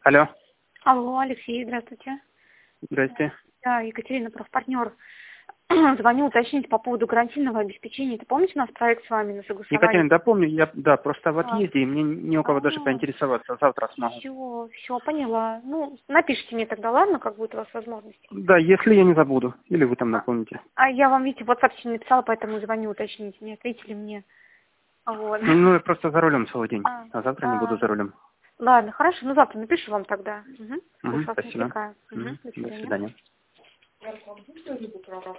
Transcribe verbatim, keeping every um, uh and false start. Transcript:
Алло. Алло, Алексей, здравствуйте. Здрасте. Да, Екатерина, профпартнер. Звоню уточнить по поводу гарантийного обеспечения. Это помните, у нас проект с вами на согласование? Екатерина, да помню, я да, просто в А. отъезде, и мне не у кого даже А, поинтересоваться. Завтра смогу. Все, все, поняла. Ну, напишите мне тогда, ладно, как будет у вас возможность. Да, если я не забуду. Или вы там А, напомните. а я вам, видите, в WhatsApp сегодня написала, поэтому звоню уточнить. Не ответили мне. Вот. Ну, ну, я просто за рулем целый день, А, а завтра не буду а, за рулем. ладно, хорошо, ну завтра напишу вам тогда. Угу. Угу, Больше вас не спасибо. отвлекаю. Угу, Угу. До до свидания. свидания.